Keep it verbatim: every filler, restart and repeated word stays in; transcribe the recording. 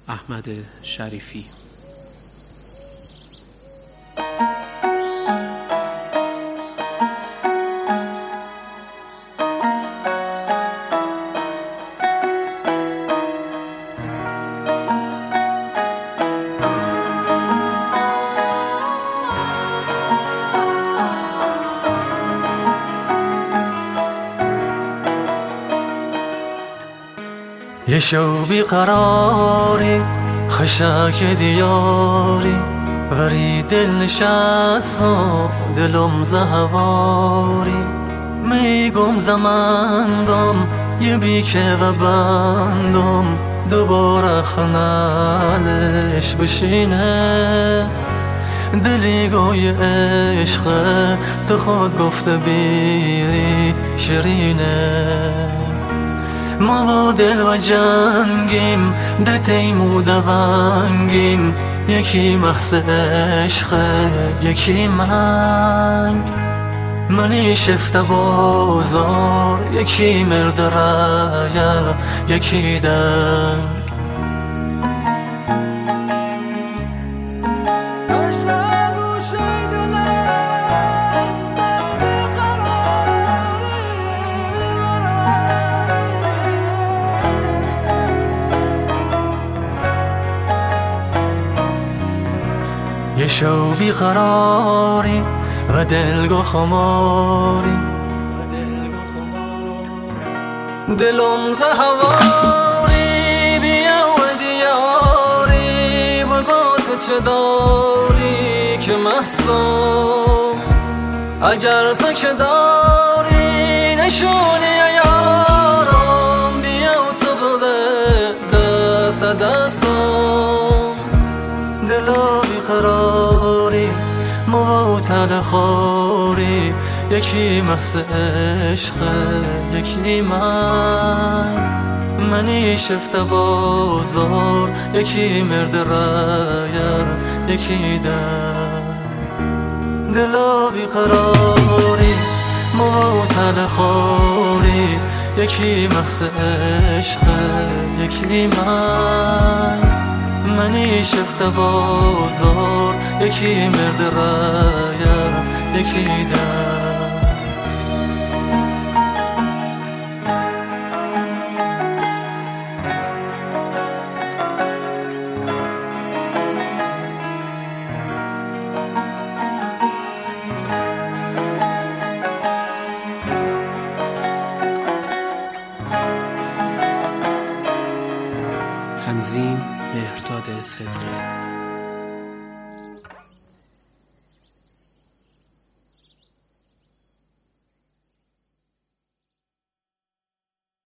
احمد شریفی. یه شو بیقراری خشک دیاری وری دل نشست و دلم زهواری میگم زمندم یه بیکه و بندم دوباره خنالش بشینه دلی گوی عشق تو خود گفته بیری شیرینه ما و دل و جنگیم ده تیمو دونگیم یکی محض عشق یکی منگ منی شفته بازار یکی مرد رایه یکی دنگ یه شو بیقراری و دلگو خماری دلم زهواری بیا و دیاری بگات چه داری که محسوم اگر تو که داری نشونی یارم بیا و تو بده دست دستم دلا بیقراری موتل خوری یکی محض عشق یکی من منی شفته بازار یکی مرد رایه یکی در دلا بیقراری موتل خوری یکی محض عشق یکی من منی شفته بازار یکی مرد رایه یکی در تنظیم مهرداد صدقی.